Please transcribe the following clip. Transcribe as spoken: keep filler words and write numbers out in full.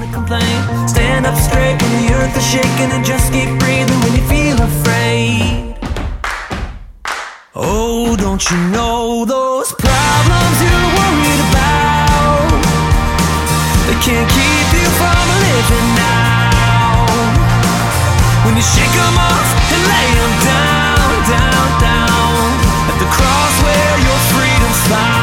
complain. Stand up straight when the earth is shaking, and just keep breathing when you feel afraid. Oh, don't you know those problems you're worried about, they can't keep you from living now. When you shake them off and lay them down, down, down, at the cross where your freedom's found.